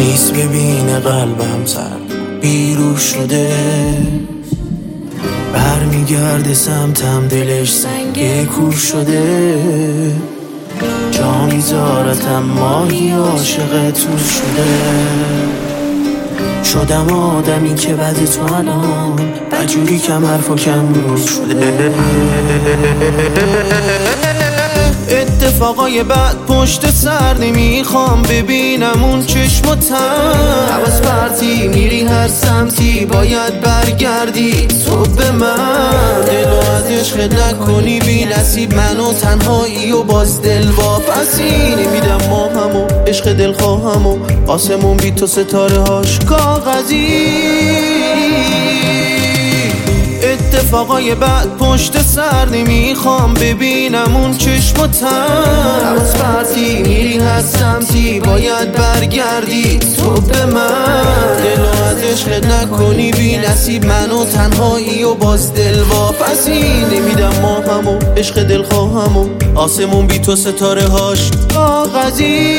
نیست ببینه قلبم سر بیرو شده، برمیگرده سمتم دلش سنگ کور شده، جا میذارتم ماهی عاشق تور شده، شدم آدمی که بعد تو الان بجوری کم حرف و کم رو شده. اتفاقای بعد پشت سر نمیخوام ببینم اون چشم و تن، حواس پرتی میری هر سمتی باید برگردی تو به من، دلو از عشق نکنی بی نصیب منو تنهایی و باز دل واپسی نمیدم ما همو عشق دل خواهم و آسمون بی تو ستاره هاش کاغذی. اتفاقای بعد پشت سر نمیخوام ببینم اون چشم و تن، حواس پرتی میری هر سمتی باید برگردی تو به من، دلو از عشق نکنی بی نصیب منو تنهایی و باز دل واپسی نمیدم ما همو عشق دل خواهم و آسمون بی تو ستاره هاش کاغذی.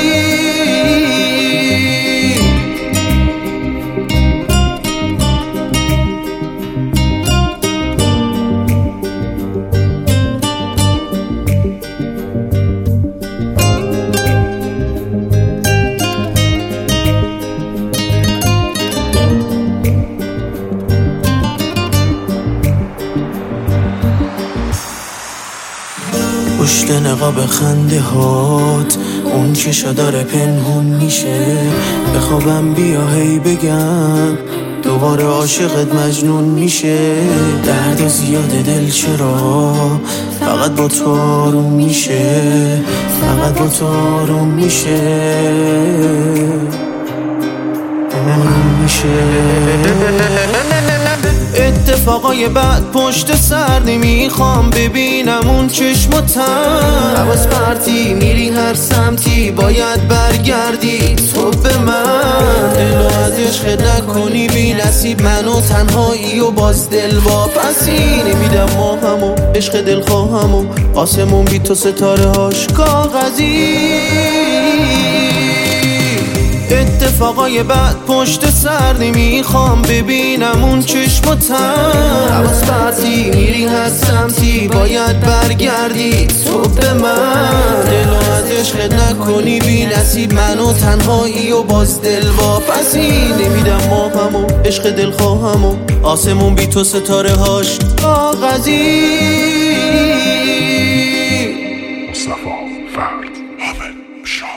پشت نقاب خنده هات اون چشا داره پنهون میشه، بخوابم بیا هی بگم دوباره عاشقت مجنون میشه، درد زیاد دل چرا فقط با تو آروم میشه، فقط با تو آروم میشه، آروم میشه. اتفاقای بعد پشت سر نمیخوام ببینم اون چشم و تن، حواس پرتی میری هر سمتی باید برگردی تو به من، دلو از عشق نکنی بی نصیب منو تنهایی و باز دل واپسی نمیدم ما همو عشق دل خواهم و آسمون بی تو ستاره هاش کاغذی. اتفاقای بعد پشت سر نمیخوام ببینم اون چشم و تن، حواس پرتی میری هر سمتی باید برگردی تو به من، دلو از عشق نکنی بی نصیب منو تنهایی و باز دل واپسی نمیدم ما همو عشق دل خواهم و آسمون بی تو ستاره هاش کاغذی. مصطفی فرد حامد شاه.